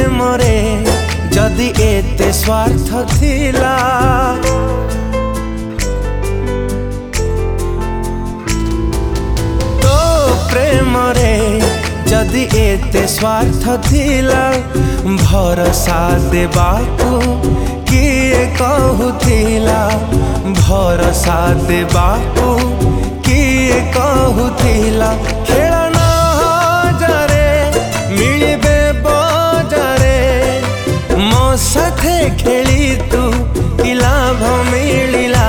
प्रेम रे जदि एते स्वार्थ थिला तो प्रेम रे जदि एते स्वार्थ थिला भरोसा देबाकू किए कहूथिला भरोसा देबाकू किए कहूथिला खेलना हजारे मिलबे बजारे मो साथे खेली तू कि लाभ मिलिला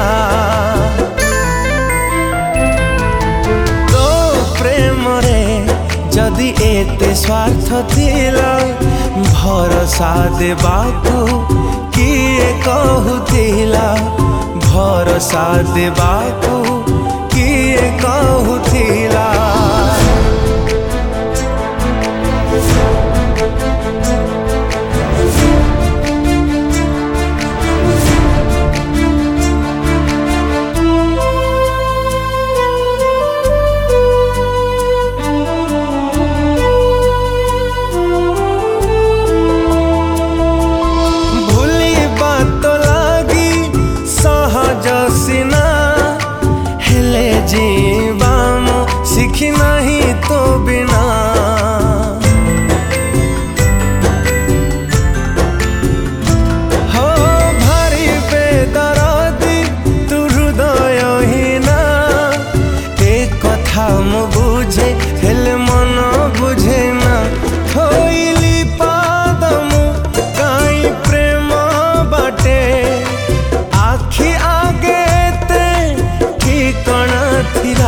तो प्रेम रे जदि एते स्वार्थ थिला भरोसा देबाकू किए कहूथिला भरोसा देबाकू किए कहूथिला। सीखी नहीं तो बिना हो भारी बेदरदी तू हृदय हीना एक कथा मु बुझे हेले मन बुझे ना थोइली पादमु काई प्रेम बाटे आखि आगे ते ठिकाना थिला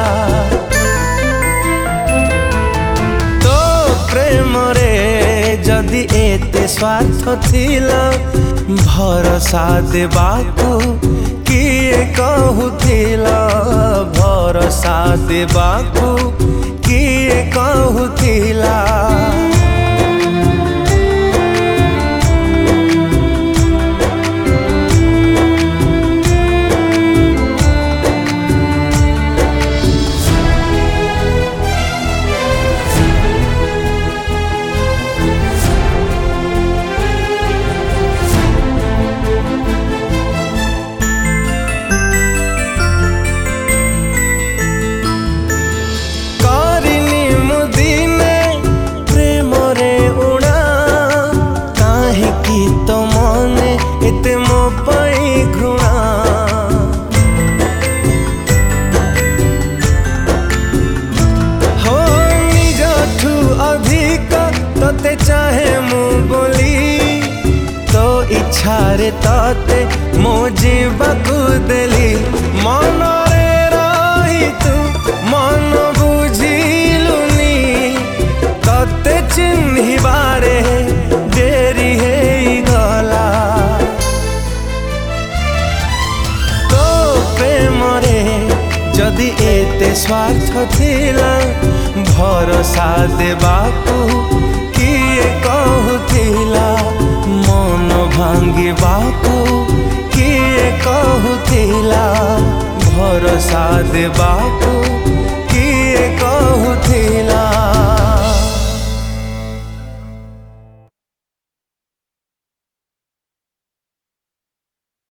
जदि एते स्वार्थ थिला भरोसा देबाकू किए कहूथिला भरोसा देबाकू किए कहूथिला। तो मने एते मो पई घृणा हो निजठू अधिक तते चाहे मु बोली तो इच्छा रे तते मो जीवकू देली मन रे रही तू मन बुझिलुनी तते चिन्हिबारे देरी है जदि एते स्वार्थ थिला भरोसा देबाकू किए कहूथिला मन भांगिबाकू किए कहूथिला भरोसा देबाकू